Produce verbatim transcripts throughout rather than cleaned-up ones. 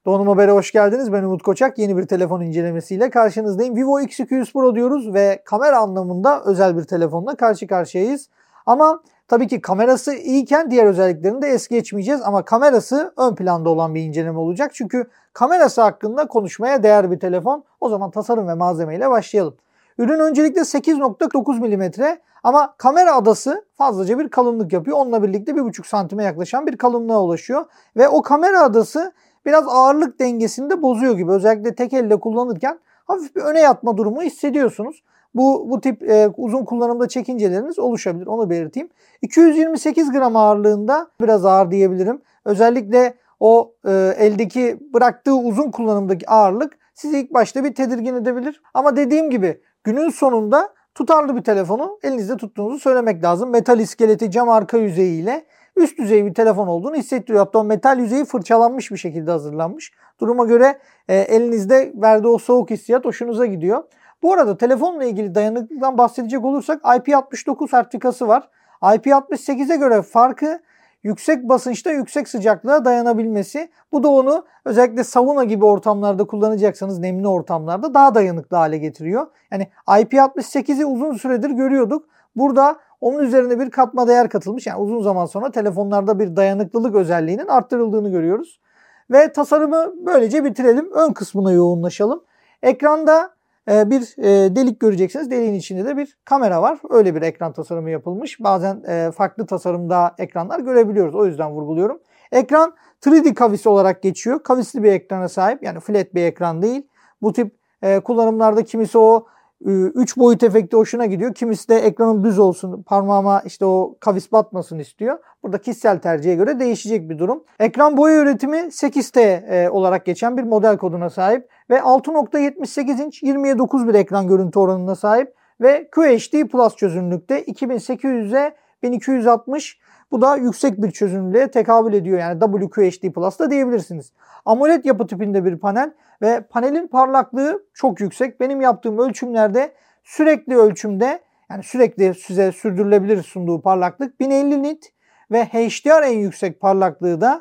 Donanım Haber'e hoş geldiniz. Ben Umut Koçak. Yeni bir telefon incelemesiyle karşınızdayım. Vivo X iki yüz Pro diyoruz ve kamera anlamında özel bir telefonla karşı karşıyayız. Ama tabii ki kamerası iyiyken diğer özelliklerini de es geçmeyeceğiz. Ama kamerası ön planda olan bir inceleme olacak. Çünkü kamerası hakkında konuşmaya değer bir telefon. O zaman tasarım ve malzemeyle başlayalım. Ürün öncelikle sekiz nokta dokuz milimetre ama kamera adası fazlaca bir kalınlık yapıyor. Onunla birlikte bir buçuk santime yaklaşan bir kalınlığa ulaşıyor. Ve o kamera adası biraz ağırlık dengesini de bozuyor gibi. Özellikle tek elle kullanırken hafif bir öne yatma durumu hissediyorsunuz. Bu, bu tip e, uzun kullanımda çekinceleriniz oluşabilir. Onu belirteyim. iki yüz yirmi sekiz gram ağırlığında, biraz ağır diyebilirim. Özellikle o e, eldeki bıraktığı uzun kullanımdaki ağırlık sizi ilk başta bir tedirgin edebilir. Ama dediğim gibi günün sonunda tutarlı bir telefonu elinizde tuttuğunuzu söylemek lazım. Metal iskeleti, cam arka yüzeyiyle üst düzey bir telefon olduğunu hissettiriyor. Hatta o metal yüzeyi fırçalanmış bir şekilde hazırlanmış. Duruma göre e, elinizde verdiği o soğuk hissiyat hoşunuza gidiyor. Bu arada telefonla ilgili dayanıklılıktan bahsedecek olursak I P altmış dokuz sertifikası var. I P altmış sekize göre farkı yüksek basınçta yüksek sıcaklığa dayanabilmesi. Bu da onu özellikle sauna gibi ortamlarda kullanacaksanız, nemli ortamlarda daha dayanıklı hale getiriyor. Yani I P altmış sekizi uzun süredir görüyorduk. Burada onun üzerine bir katma değer katılmış. Yani uzun zaman sonra telefonlarda bir dayanıklılık özelliğinin arttırıldığını görüyoruz. Ve tasarımı böylece bitirelim. Ön kısmına yoğunlaşalım. Ekranda bir delik göreceksiniz. Deliğin içinde de bir kamera var. Öyle bir ekran tasarımı yapılmış. Bazen farklı tasarımda ekranlar görebiliyoruz. O yüzden vurguluyorum. Ekran üç D kavis olarak geçiyor. Kavisli bir ekrana sahip. Yani flat bir ekran değil. Bu tip kullanımlarda kimisi o üç boyut efekti hoşuna gidiyor. Kimisi de ekranın düz olsun, parmağıma işte o kavis batmasın istiyor. Burada kişisel tercihe göre değişecek bir durum. Ekran boyu üretimi sekiz T olarak geçen bir model koduna sahip ve altı nokta yetmiş sekiz inç yirmiye dokuz bir ekran görüntü oranına sahip ve Q H D Plus çözünürlükte iki bin sekiz yüze bin iki yüz altmış. Bu da yüksek bir çözünürlüğe tekabül ediyor. Yani W Q H D Plus da diyebilirsiniz. AMOLED yapı tipinde bir panel ve panelin parlaklığı çok yüksek. Benim yaptığım ölçümlerde sürekli ölçümde, yani sürekli size sürdürülebilir sunduğu parlaklık bin elli nit ve H D R en yüksek parlaklığı da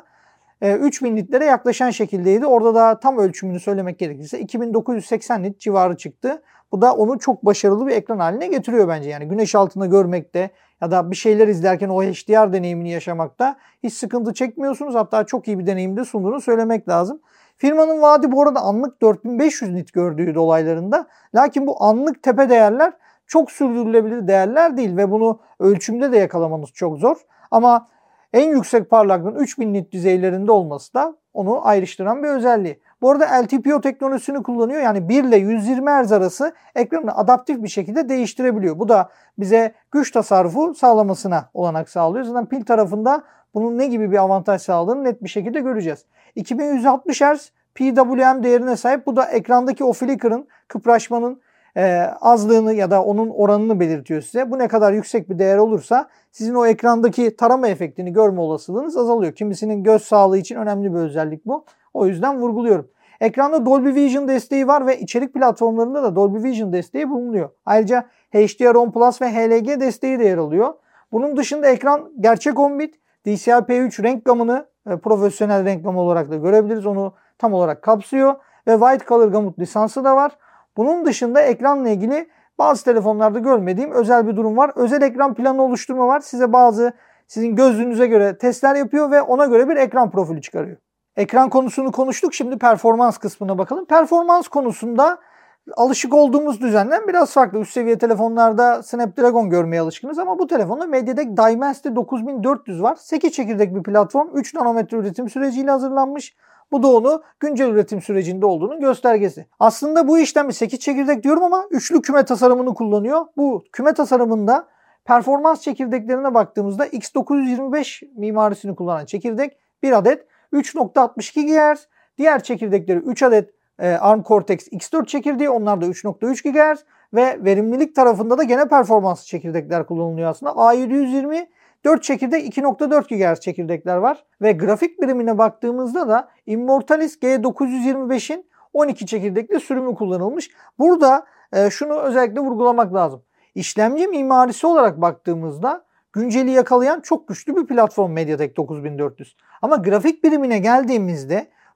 üç bin nitlere yaklaşan şekildeydi. Orada da tam ölçümünü söylemek gerekirse iki bin dokuz yüz seksen nit civarı çıktı. Bu da onu çok başarılı bir ekran haline getiriyor bence. Yani güneş altında görmekte ya da bir şeyler izlerken o H D R deneyimini yaşamakta hiç sıkıntı çekmiyorsunuz. Hatta çok iyi bir deneyimde sunduğunu söylemek lazım. Firmanın vaadi bu arada anlık dört bin beş yüz nit gördüğü dolaylarında. Lakin bu anlık tepe değerler çok sürdürülebilir değerler değil ve bunu ölçümde de yakalamanız çok zor. Ama en yüksek parlaklığın üç bin nit düzeylerinde olması da onu ayrıştıran bir özelliği. Bu arada L T P O teknolojisini kullanıyor. Yani bir ile yüz yirmi hertz arası ekranı adaptif bir şekilde değiştirebiliyor. Bu da bize güç tasarrufu sağlamasına olanak sağlıyor. Zaten pil tarafında bunun ne gibi bir avantaj sağladığını net bir şekilde göreceğiz. iki bin yüz altmış hertz P W M değerine sahip. Bu da ekrandaki o flicker'ın, kıpraşmanın e, azlığını ya da onun oranını belirtiyor size. Bu ne kadar yüksek bir değer olursa sizin o ekrandaki tarama efektini görme olasılığınız azalıyor. Kimisinin göz sağlığı için önemli bir özellik bu. O yüzden vurguluyorum. Ekranda Dolby Vision desteği var ve içerik platformlarında da Dolby Vision desteği bulunuyor. Ayrıca H D R on Plus ve H L G desteği de yer alıyor. Bunun dışında ekran gerçek on bit D C I P üç renk gamını e, profesyonel renk gamı olarak da görebiliriz. Onu tam olarak kapsıyor ve White Color Gamut lisansı da var. Bunun dışında ekranla ilgili bazı telefonlarda görmediğim özel bir durum var. Özel ekran planı oluşturma var. Size bazı sizin gözlüğünüze göre testler yapıyor ve ona göre bir ekran profili çıkarıyor. Ekran konusunu konuştuk. Şimdi performans kısmına bakalım. Performans konusunda alışık olduğumuz düzenden biraz farklı. Üst seviye telefonlarda Snapdragon görmeye alışkınız ama bu telefonda MediaTek Dimensity dokuz bin dört yüz var. sekiz çekirdek bir platform. üç nanometre üretim süreciyle hazırlanmış. Bu da onu güncel üretim sürecinde olduğunun göstergesi. Aslında bu işlemi sekiz çekirdek diyorum ama üçlü küme tasarımını kullanıyor. Bu küme tasarımında performans çekirdeklerine baktığımızda X dokuz yüz yirmi beş mimarisini kullanan çekirdek bir adet üç nokta altmış iki gigahertz. Diğer çekirdekleri üç adet e, ARM Cortex X dört çekirdeği. Onlar da üç nokta üç gigahertz. Ve verimlilik tarafında da gene performanslı çekirdekler kullanılıyor aslında. A yedi yüz yirmi dört çekirdek iki nokta dört gigahertz çekirdekler var. Ve grafik birimine baktığımızda da Immortalis G dokuz yüz yirmi beşin on iki çekirdekli sürümü kullanılmış. Burada e, şunu özellikle vurgulamak lazım. İşlemci mimarisi olarak baktığımızda günceli yakalayan çok güçlü bir platform MediaTek dokuz bin dört yüz. Ama grafik birimine geldiğimizde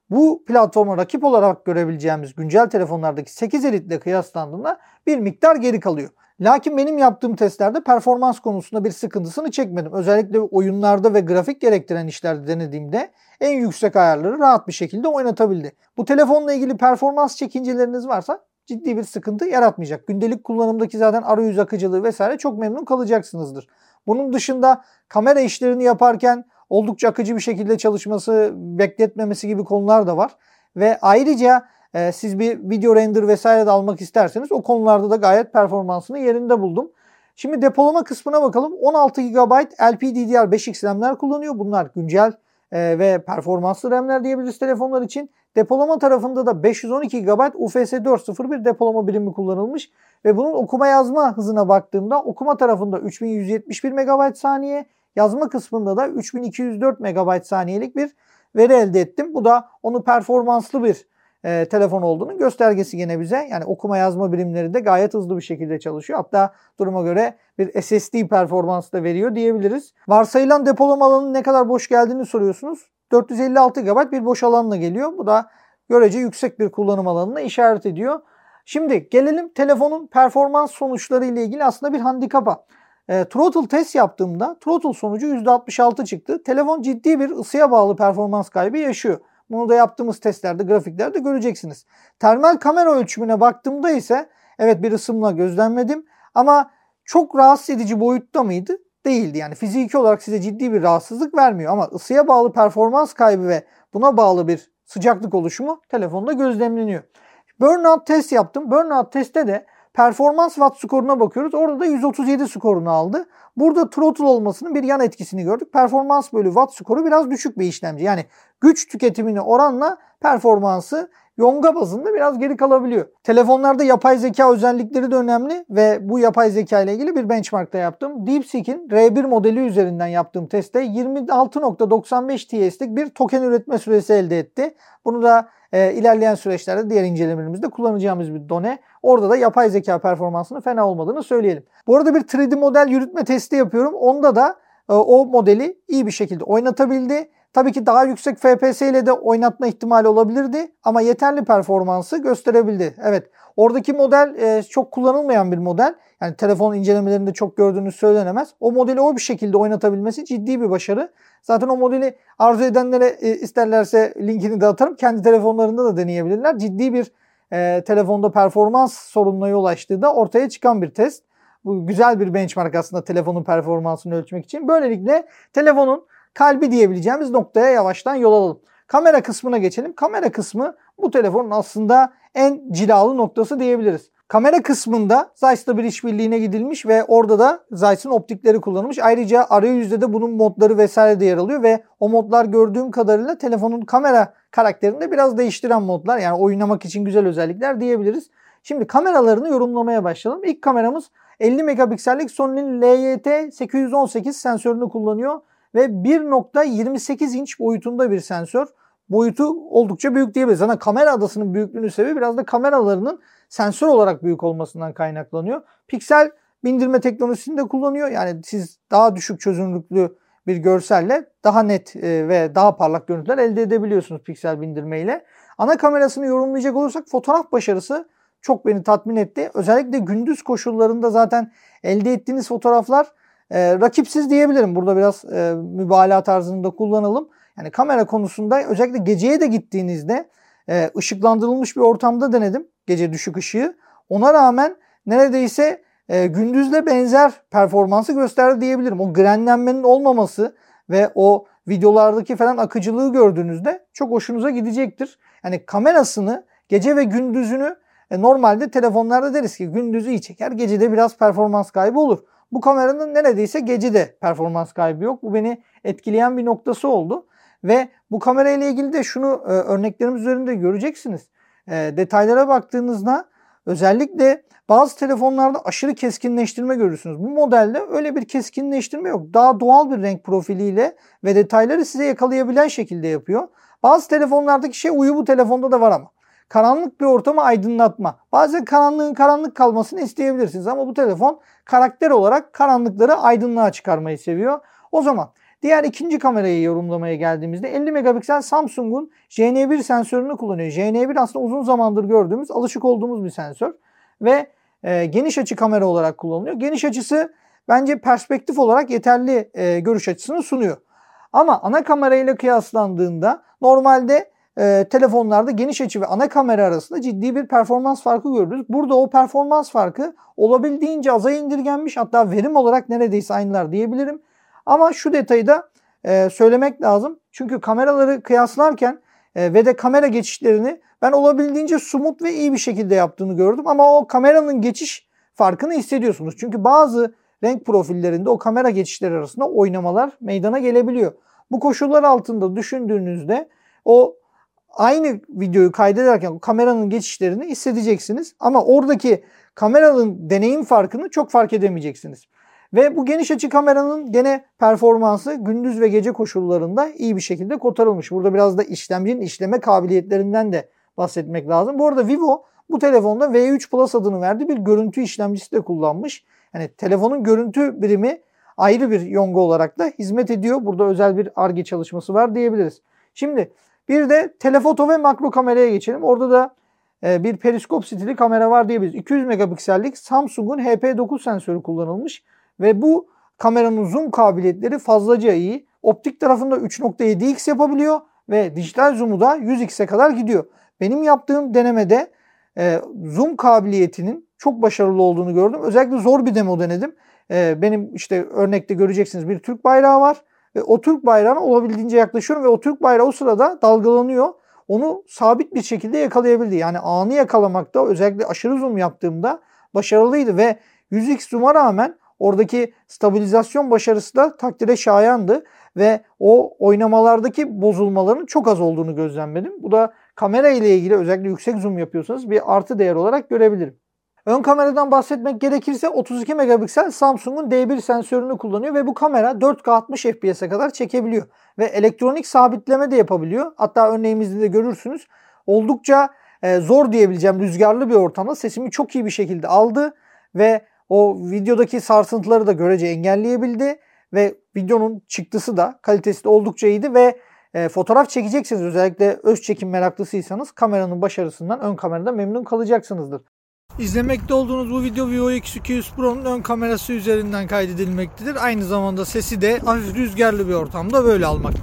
bu platforma rakip olarak görebileceğimiz güncel telefonlardaki sekiz Elite ile kıyaslandığında bir miktar geri kalıyor. Lakin benim yaptığım testlerde performans konusunda bir sıkıntısını çekmedim. Özellikle oyunlarda ve grafik gerektiren işlerde denediğimde en yüksek ayarları rahat bir şekilde oynatabildi. Bu telefonla ilgili performans çekinceleriniz varsa ciddi bir sıkıntı yaratmayacak. Gündelik kullanımdaki zaten arayüz akıcılığı vesaire çok memnun kalacaksınızdır. Bunun dışında kamera işlerini yaparken oldukça akıcı bir şekilde çalışması, bekletmemesi gibi konular da var. Ve ayrıca e, siz bir video render vesaire de almak isterseniz o konularda da gayet performansını yerinde buldum. Şimdi depolama kısmına bakalım. on altı gigabayt L P D D R beş X RAM'ler kullanıyor. Bunlar güncel e, ve performanslı RAM'ler diyebiliriz telefonlar için. Depolama tarafında da beş yüz on iki gigabayt U F S dört nokta sıfır bir depolama birimi kullanılmış. Ve bunun okuma yazma hızına baktığımda okuma tarafında üç bin yüz yetmiş bir megabayt saniye, yazma kısmında da üç bin iki yüz dört megabayt saniyelik bir veri elde ettim. Bu da onu performanslı bir e, telefon olduğunun göstergesi gene bize. Yani okuma yazma birimleri de gayet hızlı bir şekilde çalışıyor. Hatta duruma göre bir S S D performansı da veriyor diyebiliriz. Varsayılan depolama alanının ne kadar boş geldiğini soruyorsunuz. dört yüz elli altı gigabayt bir boş alanla geliyor. Bu da görece yüksek bir kullanım alanına işaret ediyor. Şimdi gelelim telefonun performans sonuçları ile ilgili aslında bir handikapa. E, throttle test yaptığımda throttle sonucu yüzde altmış altı çıktı. Telefon ciddi bir ısıya bağlı performans kaybı yaşıyor. Bunu da yaptığımız testlerde, grafiklerde göreceksiniz. Termal kamera ölçümüne baktığımda ise evet bir ısınma gözlemledim ama çok rahatsız edici boyutta mıydı? Değildi. Yani fiziki olarak size ciddi bir rahatsızlık vermiyor ama ısıya bağlı performans kaybı ve buna bağlı bir sıcaklık oluşumu telefonda gözlemleniyor. Burnout test yaptım. Burnout testte de performans watt skoruna bakıyoruz. Orada da yüz otuz yedi skorunu aldı. Burada throttle olmasının bir yan etkisini gördük. Performans bölü watt skoru biraz düşük bir işlemci. Yani güç tüketimine oranla performansı yonga bazında biraz geri kalabiliyor. Telefonlarda yapay zeka özellikleri de önemli ve bu yapay zeka ile ilgili bir benchmark da yaptım. DeepSeek'in R bir modeli üzerinden yaptığım testte yirmi altı nokta doksan beş T S'lik bir token üretme süresi elde etti. Bunu da e, ilerleyen süreçlerde diğer incelemelerimizde kullanacağımız bir done. Orada da yapay zeka performansının fena olmadığını söyleyelim. Bu arada bir üç D model yürütme testi yapıyorum. Onda da e, o modeli iyi bir şekilde oynatabildi. Tabii ki daha yüksek F P S ile de oynatma ihtimali olabilirdi ama yeterli performansı gösterebildi. Evet, oradaki model e, çok kullanılmayan bir model. Yani telefon incelemelerinde çok gördüğünüz söylenemez. O modeli o bir şekilde oynatabilmesi ciddi bir başarı. Zaten o modeli arzu edenlere e, isterlerse linkini de atarım. Kendi telefonlarında da deneyebilirler. Ciddi bir e, telefonda performans sorununa yol açtığı da ortaya çıkan bir test. Bu güzel bir benchmark aslında telefonun performansını ölçmek için. Böylelikle telefonun kalbi diyebileceğimiz noktaya yavaştan yol alalım. Kamera kısmına geçelim. Kamera kısmı bu telefonun aslında en cilalı noktası diyebiliriz. Kamera kısmında Zeiss'la bir işbirliğine gidilmiş ve orada da Zeiss'in optikleri kullanılmış. Ayrıca arayüzde de bunun modları vesaire de yer alıyor ve o modlar gördüğüm kadarıyla telefonun kamera karakterini de biraz değiştiren modlar. Yani oynamak için güzel özellikler diyebiliriz. Şimdi kameralarını yorumlamaya başlayalım. İlk kameramız elli megapiksellik Sony'nin L Y T sekiz yüz on sekiz sensörünü kullanıyor. Ve bir nokta yirmi sekiz inç boyutunda bir sensör. Boyutu oldukça büyük diyebiliriz. Zaten kamera adasının büyüklüğünün sebebi biraz da kameralarının sensör olarak büyük olmasından kaynaklanıyor. Piksel bindirme teknolojisini de kullanıyor. Yani siz daha düşük çözünürlüklü bir görselle daha net ve daha parlak görüntüler elde edebiliyorsunuz piksel bindirmeyle. Ana kamerasını yorumlayacak olursak fotoğraf başarısı çok beni tatmin etti. Özellikle gündüz koşullarında zaten elde ettiğiniz fotoğraflar E, rakipsiz diyebilirim. Burada biraz e, mübalağa tarzını da kullanalım. Yani kamera konusunda özellikle geceye de gittiğinizde e, ışıklandırılmış bir ortamda denedim. Gece düşük ışığı. Ona rağmen neredeyse e, gündüzle benzer performansı gösterdi diyebilirim. O grenlenmenin olmaması ve o videolardaki falan akıcılığı gördüğünüzde çok hoşunuza gidecektir. Yani kamerasını gece ve gündüzünü e, normalde telefonlarda deriz ki gündüzü iyi çeker, gecede biraz performans kaybı olur. Bu kameranın neredeyse gece de performans kaybı yok. Bu beni etkileyen bir noktası oldu. Ve bu kamera ile ilgili de şunu e, örneklerimiz üzerinde göreceksiniz. E, detaylara baktığınızda özellikle bazı telefonlarda aşırı keskinleştirme görürsünüz. Bu modelde öyle bir keskinleştirme yok. Daha doğal bir renk profiliyle ve detayları size yakalayabilen şekilde yapıyor. Bazı telefonlardaki şey uyu bu telefonda da var ama. Karanlık bir ortamı aydınlatma. Bazen karanlığın karanlık kalmasını isteyebilirsiniz ama bu telefon karakter olarak karanlıkları aydınlığa çıkarmayı seviyor. O zaman Diğer ikinci kamerayı yorumlamaya geldiğimizde elli megapiksel Samsung'un J N bir sensörünü kullanıyor. J N bir aslında uzun zamandır gördüğümüz, alışık olduğumuz bir sensör ve e, geniş açı kamera olarak kullanılıyor. Geniş açısı bence perspektif olarak yeterli e, görüş açısını sunuyor. Ama ana kamerayla kıyaslandığında normalde e, telefonlarda geniş açı ve ana kamera arasında ciddi bir performans farkı görürüz. Burada o performans farkı olabildiğince aza indirgenmiş, hatta verim olarak neredeyse aynılar diyebilirim. Ama şu detayı da e, söylemek lazım. Çünkü kameraları kıyaslarken e, ve de kamera geçişlerini ben olabildiğince smooth ve iyi bir şekilde yaptığını gördüm. Ama o kameranın geçiş farkını hissediyorsunuz. Çünkü bazı renk profillerinde o kamera geçişleri arasında oynamalar meydana gelebiliyor. Bu koşullar altında düşündüğünüzde o aynı videoyu kaydederken kameranın geçişlerini hissedeceksiniz. Ama oradaki kameranın deneyim farkını çok fark edemeyeceksiniz. Ve bu geniş açı kameranın gene performansı gündüz ve gece koşullarında iyi bir şekilde kotarılmış. Burada biraz da işlemcinin işleme kabiliyetlerinden de bahsetmek lazım. Bu arada Vivo bu telefonda V üç Plus adını verdiği bir görüntü işlemcisi de kullanmış. Yani telefonun görüntü birimi ayrı bir yonga olarak da hizmet ediyor. Burada özel bir Ar-Ge çalışması var diyebiliriz. Şimdi bir de telefoto ve makro kameraya geçelim. Orada da e, bir periskop stili kamera var diyebiliriz. iki yüz megapiksellik Samsung'un H P dokuz sensörü kullanılmış. Ve bu kameranın zoom kabiliyetleri fazlaca iyi. Optik tarafında üç nokta yedi x yapabiliyor ve dijital zoom'u da yüz x'e kadar gidiyor. Benim yaptığım denemede e, zoom kabiliyetinin çok başarılı olduğunu gördüm. Özellikle zor bir demo denedim. E, benim işte örnekte göreceksiniz bir Türk bayrağı var. Ve o Türk bayrağına olabildiğince yaklaşıyorum ve o Türk bayrağı o sırada dalgalanıyor. Onu sabit bir şekilde yakalayabildi. Yani anı yakalamakta özellikle aşırı zoom yaptığımda başarılıydı ve yüz x zoom'a rağmen oradaki stabilizasyon başarısı da takdire şayandı ve o oynamalardaki bozulmaların çok az olduğunu gözlemledim. Bu da kamera ile ilgili özellikle yüksek zoom yapıyorsanız bir artı değer olarak görebilirim. Ön kameradan bahsetmek gerekirse otuz iki megapiksel Samsung'un D bir sensörünü kullanıyor ve bu kamera dört K altmış F P S'e kadar çekebiliyor. Ve elektronik sabitleme de yapabiliyor. Hatta örneğimizde de görürsünüz. Oldukça e, zor diyebileceğim rüzgarlı bir ortamda sesimi çok iyi bir şekilde aldı ve o videodaki sarsıntıları da görece engelleyebildi ve videonun çıktısı da kalitesi de oldukça iyiydi ve e, fotoğraf çekeceksiniz, özellikle öz çekim meraklısıysanız kameranın başarısından ön kamerada memnun kalacaksınızdır. İzlemekte olduğunuz bu video Vivo X iki yüz Pro'nun ön kamerası üzerinden kaydedilmektedir. Aynı zamanda sesi de hafif rüzgarlı bir ortamda böyle almakta.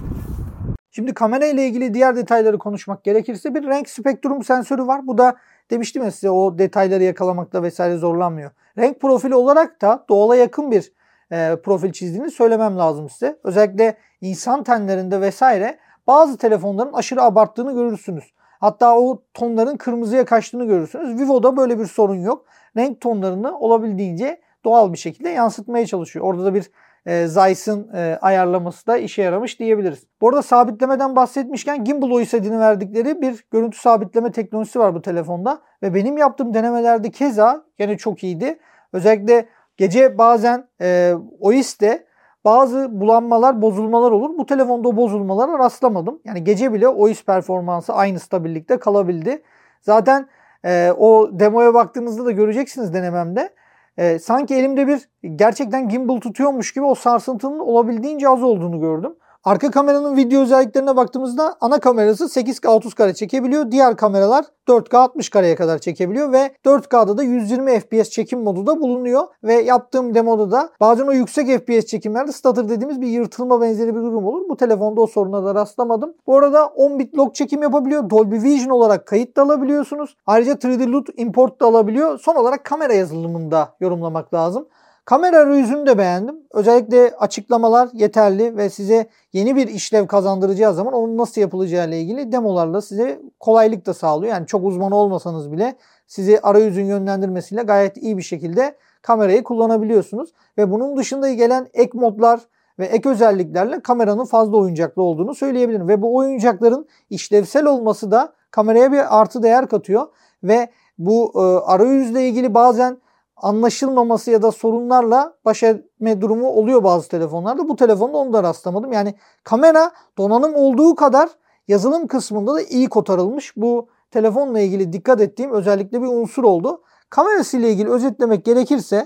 Şimdi kamera ile ilgili diğer detayları konuşmak gerekirse bir renk spektrum sensörü var. Bu da demiştim ya size, o detayları yakalamakta vesaire zorlanmıyor. Renk profili olarak da doğala yakın bir e, profil çizdiğini söylemem lazım size. Özellikle insan tenlerinde vesaire bazı telefonların aşırı abarttığını görürsünüz. Hatta o tonların kırmızıya kaçtığını görürsünüz. Vivo'da böyle bir sorun yok. Renk tonlarını olabildiğince doğal bir şekilde yansıtmaya çalışıyor. Orada da bir e, Zeiss'in e, ayarlaması da işe yaramış diyebiliriz. Bu arada sabitlemeden bahsetmişken Gimbal O S adını verdikleri bir görüntü sabitleme teknolojisi var bu telefonda. Ve benim yaptığım denemelerde keza gene çok iyiydi. Özellikle gece bazen e, O S'te bazı bulanmalar, bozulmalar olur. Bu telefonda o bozulmalara rastlamadım. Yani gece bile O S performansı aynı stabillikte kalabildi. Zaten e, o demoya baktığınızda da göreceksiniz denememde. E, sanki elimde bir gerçekten gimbal tutuyormuş gibi o sarsıntının olabildiğince az olduğunu gördüm. Arka kameranın video özelliklerine baktığımızda ana kamerası sekiz K otuz kare çekebiliyor. Diğer kameralar dört K altmış kareye kadar çekebiliyor ve dört K'da da yüz yirmi F P S çekim modu da bulunuyor. Ve yaptığım demoda da bazen o yüksek F P S çekimlerde stutter dediğimiz bir yırtılma benzeri bir durum olur. Bu telefonda o soruna da rastlamadım. Bu arada on bit log çekim yapabiliyor. Dolby Vision olarak kayıt da alabiliyorsunuz. Ayrıca üç D L U T import da alabiliyor. Son olarak kamera yazılımını da yorumlamak lazım. Kamera arayüzünü de beğendim. Özellikle açıklamalar yeterli ve size yeni bir işlev kazandıracağı zaman onun nasıl yapılacağı ile ilgili demolarla size kolaylık da sağlıyor. Yani çok uzman olmasanız bile sizi arayüzün yönlendirmesiyle gayet iyi bir şekilde kamerayı kullanabiliyorsunuz. Ve bunun dışında gelen ek modlar ve ek özelliklerle kameranın fazla oyuncaklı olduğunu söyleyebilirim. Ve bu oyuncakların işlevsel olması da kameraya bir artı değer katıyor. Ve bu e, arayüzle ilgili bazen anlaşılmaması ya da sorunlarla baş etme durumu oluyor bazı telefonlarda. Bu telefonda onu da rastlamadım. Yani kamera donanım olduğu kadar yazılım kısmında da iyi kotarılmış. Bu telefonla ilgili dikkat ettiğim özellikle bir unsur oldu. Kamerası ile ilgili özetlemek gerekirse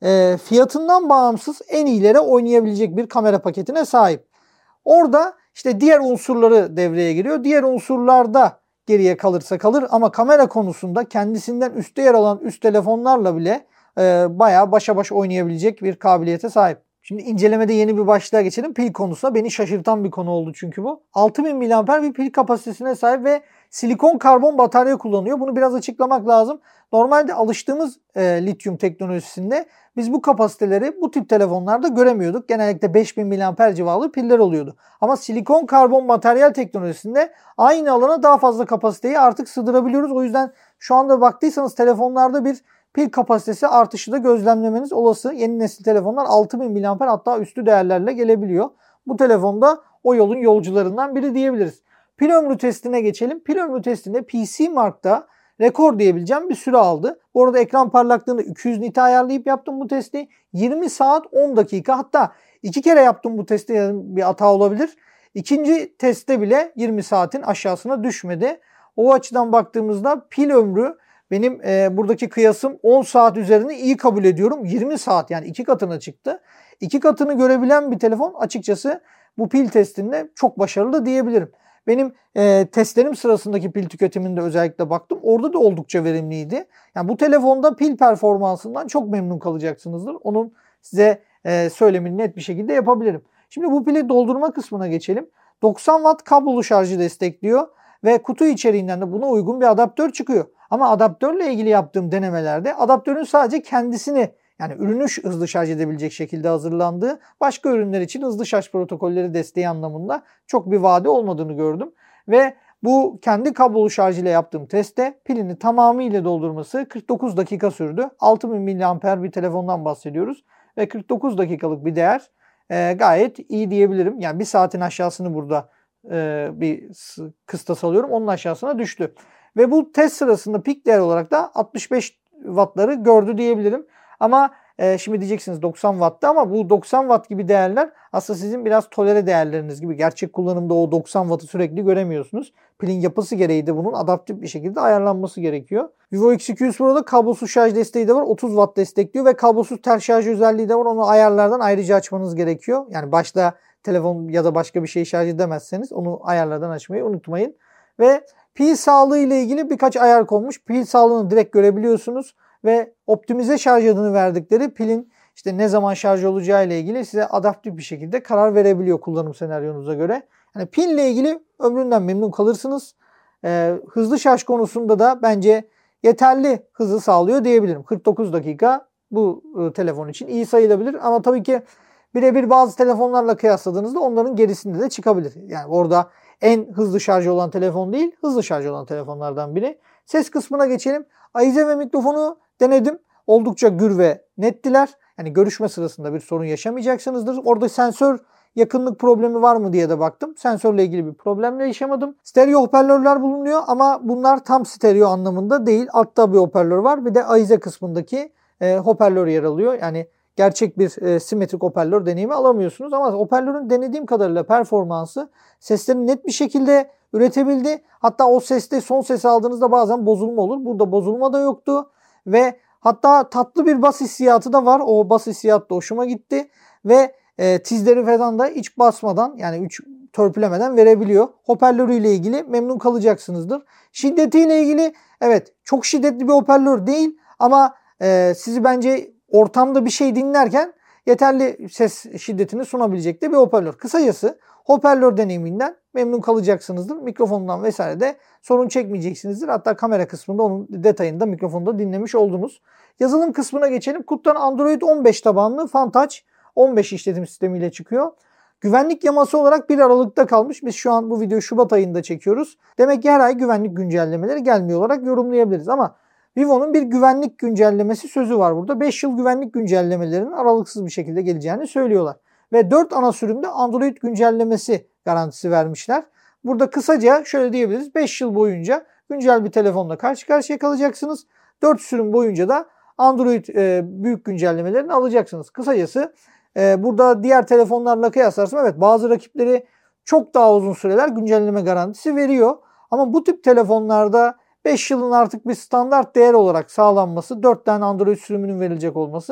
e, fiyatından bağımsız en iyilere oynayabilecek bir kamera paketine sahip. Orada işte diğer unsurları devreye giriyor. Diğer unsurlarda geriye kalırsa kalır ama kamera konusunda kendisinden üstte yer alan üst telefonlarla bile e, bayağı başa baş oynayabilecek bir kabiliyete sahip. Şimdi incelemede yeni bir başlığa geçelim. Pil konusuna beni şaşırtan bir konu oldu çünkü bu. altı bin miliamper bir pil kapasitesine sahip ve silikon karbon batarya kullanıyor. Bunu biraz açıklamak lazım. Normalde alıştığımız e, lityum teknolojisinde biz bu kapasiteleri bu tip telefonlarda göremiyorduk. Genellikle beş bin miliamper civarı piller oluyordu. Ama silikon karbon materyal teknolojisinde aynı alana daha fazla kapasiteyi artık sığdırabiliyoruz. O yüzden şu anda baktıysanız telefonlarda bir pil kapasitesi artışı da gözlemlemeniz olası. Yeni nesil telefonlar altı bin miliamper hatta üstü değerlerle gelebiliyor. Bu telefonda o yolun yolcularından biri diyebiliriz. Pil ömrü testine geçelim. Pil ömrü testinde P C Mark'ta rekor diyebileceğim bir süre aldı. Bu arada ekran parlaklığını iki yüz nite ayarlayıp yaptım bu testi. yirmi saat on dakika, hatta iki kere yaptım bu testi, yani bir hata olabilir. İkinci testte bile yirmi saatin aşağısına düşmedi. O açıdan baktığımızda pil ömrü benim e, buradaki kıyasım on saat üzerine iyi kabul ediyorum. yirmi saat, yani iki katına çıktı. iki katını görebilen bir telefon açıkçası bu pil testinde çok başarılı diyebilirim. Benim e, testlerim sırasındaki pil tüketiminde özellikle baktım. Orada da oldukça verimliydi. Yani bu telefonda pil performansından çok memnun kalacaksınızdır. Onun size e, söylemini net bir şekilde yapabilirim. Şimdi bu pili doldurma kısmına geçelim. doksan watt kablolu şarjı destekliyor ve kutu içeriğinden de buna uygun bir adaptör çıkıyor. Ama adaptörle ilgili yaptığım denemelerde adaptörün sadece kendisini, yani ürünü hızlı şarj edebilecek şekilde hazırlandığı, başka ürünler için hızlı şarj protokolleri desteği anlamında çok bir vaadi olmadığını gördüm. Ve bu kendi kablolu şarj ile yaptığım testte pilini tamamıyla doldurması kırk dokuz dakika sürdü. altı bin miliamper bir telefondan bahsediyoruz. Ve kırk dokuz dakikalık bir değer e, gayet iyi diyebilirim. Yani bir saatin aşağısını burada e, bir kıstas alıyorum. Onun aşağısına düştü. Ve bu test sırasında pik değer olarak da altmış beş wattları gördü diyebilirim. Ama e, şimdi diyeceksiniz doksan wattta, ama bu doksan watt gibi değerler aslında sizin biraz tolere değerleriniz gibi. Gerçek kullanımda o doksan wattı sürekli göremiyorsunuz. Pilin yapısı gereği de bunun adaptif bir şekilde ayarlanması gerekiyor. Vivo X iki yüz Pro'da kablosuz şarj desteği de var. otuz watt destekliyor ve kablosuz ters şarj özelliği de var. Onu ayarlardan ayrıca açmanız gerekiyor. Yani başta telefon ya da başka bir şey şarj edemezseniz onu ayarlardan açmayı unutmayın. Ve pil sağlığı ile ilgili birkaç ayar konmuş. Pil sağlığını direkt görebiliyorsunuz ve optimize şarj adını verdikleri pilin işte ne zaman şarj olacağı ile ilgili size adaptif bir şekilde karar verebiliyor kullanım senaryonuza göre. Yani pille ilgili ömründen memnun kalırsınız. Ee, hızlı şarj konusunda da bence yeterli hızı sağlıyor diyebilirim. kırk dokuz dakika bu e, telefon için iyi sayılabilir ama tabii ki birebir bazı telefonlarla kıyasladığınızda onların gerisinde de çıkabilir. Yani orada en hızlı şarj olan telefon değil, hızlı şarj olan telefonlardan biri. Ses kısmına geçelim. Ahize ve mikrofonu denedim. Oldukça gür ve nettiler. Yani görüşme sırasında bir sorun yaşamayacaksınızdır. Orada sensör yakınlık problemi var mı diye de baktım. Sensörle ilgili bir problemle yaşamadım. Stereo hoparlörler bulunuyor ama bunlar tam stereo anlamında değil. Altta bir hoparlör var. Bir de ahize kısmındaki e, hoparlör yer alıyor. Yani gerçek bir e, simetrik hoparlör deneyimi alamıyorsunuz. Ama hoparlörün denediğim kadarıyla performansı seslerini net bir şekilde üretebildi. Hatta o seste son ses aldığınızda bazen bozulma olur. Burada bozulma da yoktu. Ve hatta tatlı bir bas hissiyatı da var. O bas hissiyatı da hoşuma gitti. Ve e, tizleri falan da hiç basmadan, yani hiç törpülemeden verebiliyor. Hoparlörüyle ilgili memnun kalacaksınızdır. Şiddetiyle ilgili evet çok şiddetli bir hoparlör değil ama e, sizi bence ortamda bir şey dinlerken yeterli ses şiddetini sunabilecek de bir hoparlör. Kısacası hoparlör deneyiminden memnun kalacaksınızdır. Mikrofondan vesaire de sorun çekmeyeceksinizdir. Hatta kamera kısmında onun detayında mikrofonda dinlemiş oldunuz. Yazılım kısmına geçelim. Kutudan Android on beş tabanlı FunTouch on beş işletim sistemiyle çıkıyor. Güvenlik yaması olarak bir Aralık'ta kalmış. Biz şu an bu videoyu Şubat ayında çekiyoruz. Demek ki her ay güvenlik güncellemeleri gelmiyor olarak yorumlayabiliriz. Ama Vivo'nun bir güvenlik güncellemesi sözü var burada. beş yıl güvenlik güncellemelerinin aralıksız bir şekilde geleceğini söylüyorlar. Ve dört ana sürümde Android güncellemesi garantisi vermişler. Burada kısaca şöyle diyebiliriz. beş yıl boyunca güncel bir telefonla karşı karşıya kalacaksınız. dört sürüm boyunca da Android e, büyük güncellemelerini alacaksınız. Kısacası e, burada diğer telefonlarla kıyaslarsam evet bazı rakipleri çok daha uzun süreler güncelleme garantisi veriyor. Ama bu tip telefonlarda beş yılın artık bir standart değer olarak sağlanması, dört tane Android sürümünün verilecek olması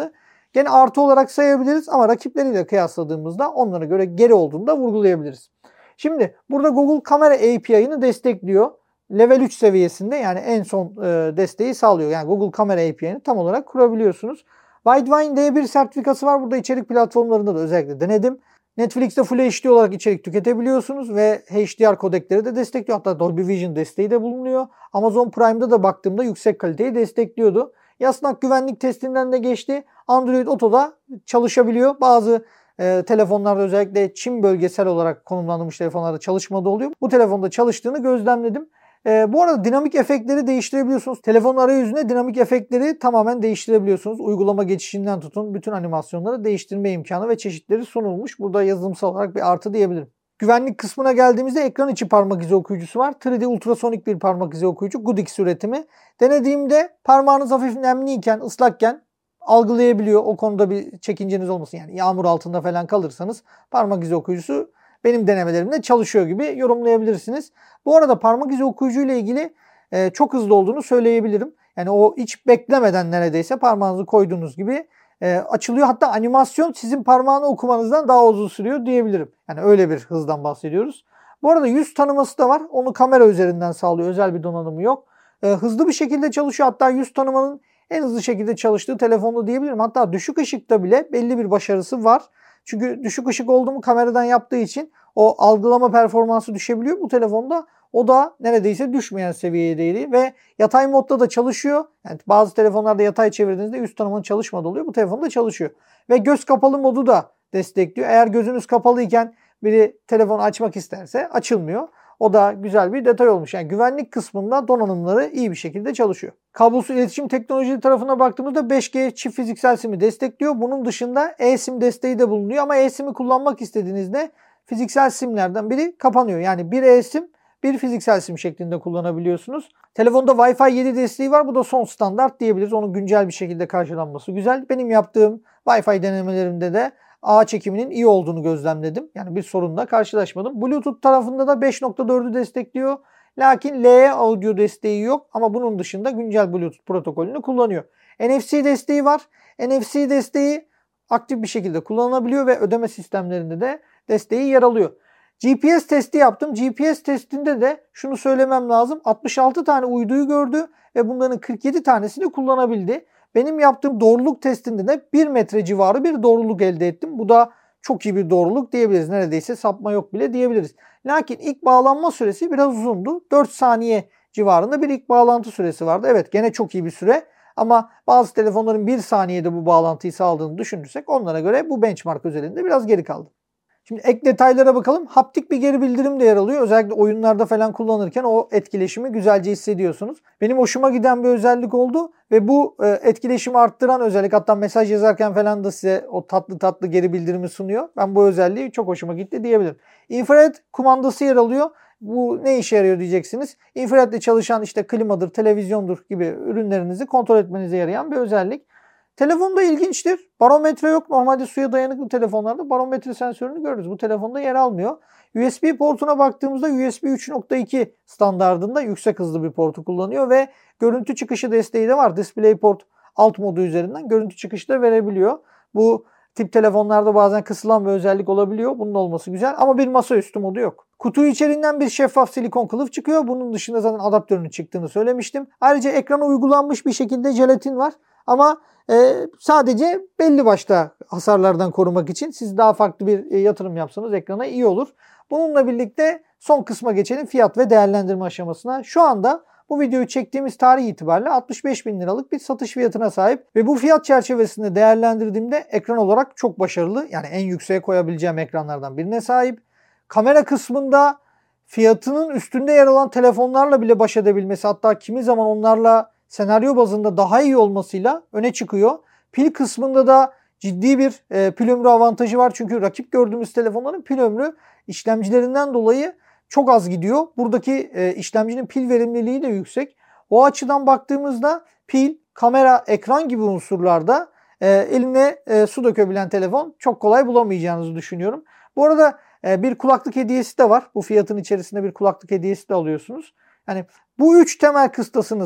Gene artı olarak sayabiliriz ama rakipleriyle kıyasladığımızda onlara göre geri olduğunu da vurgulayabiliriz. Şimdi burada Google Kamera A P I'ını destekliyor. Level üç seviyesinde, yani en son e, desteği sağlıyor. Yani Google Kamera A P I'ını tam olarak kurabiliyorsunuz. Widevine D bir sertifikası var. Burada içerik platformlarında da özellikle denedim. Netflix'te Full H D olarak içerik tüketebiliyorsunuz ve H D R kodekleri de destekliyor. Hatta Dolby Vision desteği de bulunuyor. Amazon Prime'da da baktığımda yüksek kaliteyi destekliyordu. Yasnak güvenlik testinden de geçti. Android Auto'da çalışabiliyor. Bazı e, telefonlarda, özellikle Çin bölgesel olarak konumlandırılmış telefonlarda çalışmadı oluyor. Bu telefonda çalıştığını gözlemledim. E, bu arada dinamik efektleri değiştirebiliyorsunuz. Telefonun arayüzüne dinamik efektleri tamamen değiştirebiliyorsunuz. Uygulama geçişinden tutun bütün animasyonları değiştirme imkanı ve çeşitleri sunulmuş. Burada yazılımsal olarak bir artı diyebilirim. Güvenlik kısmına geldiğimizde ekran içi parmak izi okuyucusu var. üç D ultrasonik bir parmak izi okuyucu. Goodix üretimi. Denediğimde parmağınız hafif nemliyken, ıslakken algılayabiliyor. O konuda bir çekinceniz olmasın. Yani yağmur altında falan kalırsanız parmak izi okuyucusu benim denemelerimde çalışıyor gibi yorumlayabilirsiniz. Bu arada parmak izi okuyucu ile ilgili e, çok hızlı olduğunu söyleyebilirim. Yani o hiç beklemeden neredeyse parmağınızı koyduğunuz gibi e, açılıyor. Hatta animasyon sizin parmağını okumanızdan daha uzun sürüyor diyebilirim. Yani öyle bir hızdan bahsediyoruz. Bu arada yüz tanıması da var. Onu kamera üzerinden sağlıyor. Özel bir donanımı yok. E, hızlı bir şekilde çalışıyor. Hatta yüz tanımanın en hızlı şekilde çalıştığı telefonda diyebilirim. Hatta düşük ışıkta bile belli bir başarısı var. Çünkü düşük ışık oldu mu kameradan yaptığı için o algılama performansı düşebiliyor. Bu telefonda o da neredeyse düşmeyen seviyedeydi ve yatay modda da çalışıyor. Yani bazı telefonlarda yatay çevirdiğinizde yüz tanımanın çalışmadığı oluyor. Bu telefonda çalışıyor. Ve göz kapalı modu da destekliyor. Eğer gözünüz kapalıyken biri telefonu açmak isterse açılmıyor. O da güzel bir detay olmuş. Yani güvenlik kısmında donanımları iyi bir şekilde çalışıyor. Kablosuz iletişim teknolojileri tarafına baktığımızda beş G çift fiziksel SIM'i destekliyor. Bunun dışında eSIM desteği de bulunuyor ama eSIM'i kullanmak istediğinizde fiziksel SIM'lerden biri kapanıyor. Yani bir eSIM, bir fiziksel SIM şeklinde kullanabiliyorsunuz. Telefonda Wi-Fi yedi desteği var. Bu da son standart diyebiliriz. Onun güncel bir şekilde karşılanması güzel. Benim yaptığım Wi-Fi denemelerimde de ağ çekiminin iyi olduğunu gözlemledim. Yani bir sorunla karşılaşmadım. Bluetooth tarafında da beş nokta dördü destekliyor. Lakin L E audio desteği yok ama bunun dışında güncel Bluetooth protokolünü kullanıyor. N F C desteği var. N F C desteği aktif bir şekilde kullanılabiliyor ve ödeme sistemlerinde de desteği yer alıyor. G P S testi yaptım. G P S testinde de şunu söylemem lazım. altmış altı tane uyduyu gördü ve bunların kırk yedi tanesini kullanabildi. Benim yaptığım doğruluk testinde de bir metre civarı bir doğruluk elde ettim. Bu da çok iyi bir doğruluk diyebiliriz. Neredeyse sapma yok bile diyebiliriz. Lakin ilk bağlanma süresi biraz uzundu. dört saniye civarında bir ilk bağlantı süresi vardı. Evet, gene çok iyi bir süre. Ama bazı telefonların bir saniyede bu bağlantıyı sağladığını düşünürsek onlara göre bu benchmark özelinde biraz geri kaldı. Şimdi ek detaylara bakalım. Haptik bir geri bildirim de yer alıyor. Özellikle oyunlarda falan kullanırken o etkileşimi güzelce hissediyorsunuz. Benim hoşuma giden bir özellik oldu ve bu etkileşimi arttıran özellik, hatta mesaj yazarken falan da size o tatlı tatlı geri bildirimi sunuyor. Ben bu özelliği çok hoşuma gitti diyebilirim. Infrared kumandası yer alıyor. Bu ne işe yarıyor diyeceksiniz. İnfraredle çalışan işte klimadır, televizyondur gibi ürünlerinizi kontrol etmenize yarayan bir özellik. Telefonda ilginçtir. Barometre yok. Normalde suya dayanıklı telefonlarda barometre sensörünü görürüz. Bu telefonda yer almıyor. U S B portuna baktığımızda U S B üç nokta iki standardında yüksek hızlı bir portu kullanıyor ve görüntü çıkışı desteği de var. DisplayPort alt modu üzerinden görüntü çıkışı da verebiliyor. Bu tip telefonlarda bazen kısılan bir özellik olabiliyor. Bunun olması güzel ama bir masaüstü modu yok. Kutu içeriğinden bir şeffaf silikon kılıf çıkıyor. Bunun dışında zaten adaptörünün çıktığını söylemiştim. Ayrıca ekrana uygulanmış bir şekilde jelatin var. Ama e, sadece belli başta hasarlardan korumak için siz daha farklı bir e, yatırım yapsanız ekrana iyi olur. Bununla birlikte son kısma geçelim, fiyat ve değerlendirme aşamasına. Şu anda bu videoyu çektiğimiz tarih itibariyle altmış beş bin liralık bir satış fiyatına sahip ve bu fiyat çerçevesinde değerlendirdiğimde ekran olarak çok başarılı. Yani en yükseğe koyabileceğim ekranlardan birine sahip. Kamera kısmında fiyatının üstünde yer alan telefonlarla bile baş edebilmesi, hatta kimi zaman onlarla senaryo bazında daha iyi olmasıyla öne çıkıyor. Pil kısmında da ciddi bir e, pil ömrü avantajı var. Çünkü rakip gördüğümüz telefonların pil ömrü işlemcilerinden dolayı çok az gidiyor. Buradaki e, işlemcinin pil verimliliği de yüksek. O açıdan baktığımızda pil, kamera, ekran gibi unsurlarda e, eline e, su dökebilen telefon çok kolay bulamayacağınızı düşünüyorum. Bu arada e, bir kulaklık hediyesi de var. Bu fiyatın içerisinde bir kulaklık hediyesi de alıyorsunuz. Yani bu üç temel kıstasınız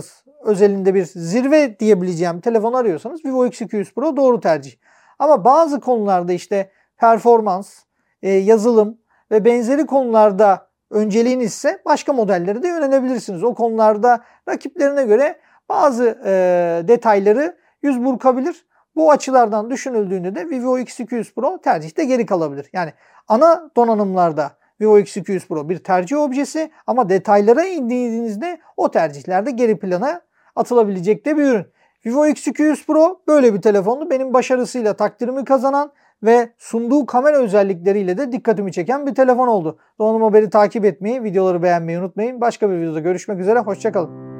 özelinde bir zirve diyebileceğim telefon arıyorsanız Vivo X iki yüz Pro doğru tercih. Ama bazı konularda işte performans, e, yazılım ve benzeri konularda önceliğiniz ise başka modellere de yönelebilirsiniz. O konularda rakiplerine göre bazı e, detayları yüz burkabilir. Bu açılardan düşünüldüğünde de Vivo X iki yüz Pro tercihte geri kalabilir. Yani ana donanımlarda Vivo X iki yüz Pro bir tercih objesi ama detaylara indiğinizde o tercihlerde geri plana atılabilecek de bir ürün. Vivo X iki yüz Pro böyle bir telefondu. Benim başarısıyla takdirimi kazanan ve sunduğu kamera özellikleriyle de dikkatimi çeken bir telefon oldu. Donanım Haber'i takip etmeyi, videoları beğenmeyi unutmayın. Başka bir videoda görüşmek üzere, hoşça kalın.